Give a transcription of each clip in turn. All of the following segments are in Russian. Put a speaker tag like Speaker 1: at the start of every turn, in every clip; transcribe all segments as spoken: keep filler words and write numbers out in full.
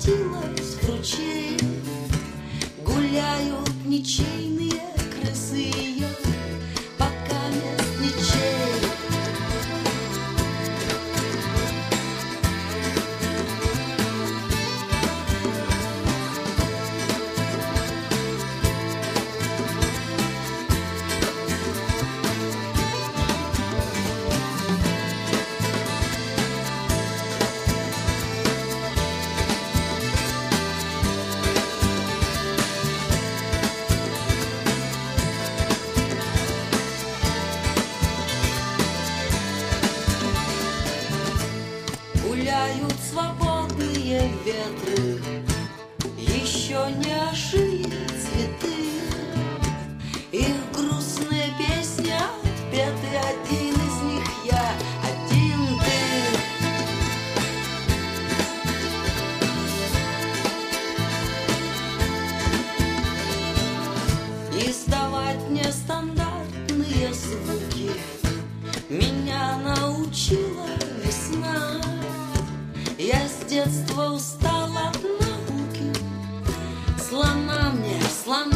Speaker 1: превратилась в ручей. Гуляют ничейные крысы ее, пока мест ничей. Гуляют свободные ветры, еще не ожили цветы. Их грустные песни отпеты, один из них я, один ты. Издавать нестандартные звуки меня научила весна. Я с детства устала от науки, слона мне, слона.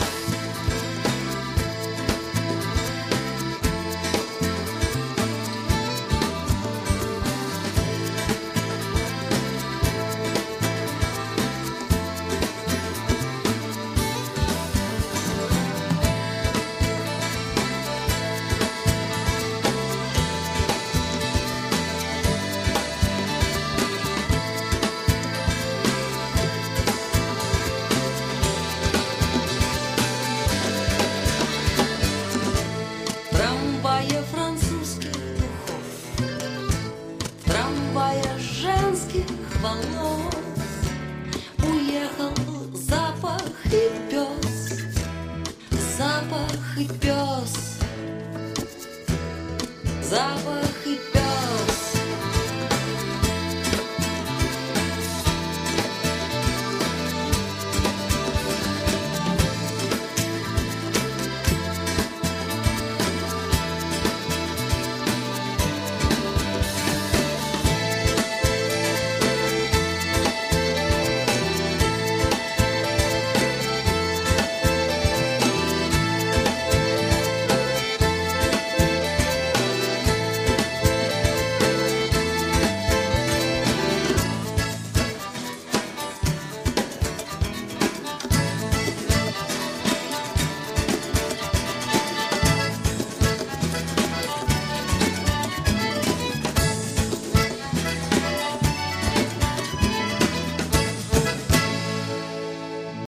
Speaker 1: Трамвае французских духов, в трамвае женских волос уехал запах и пес, запах и пес, запах.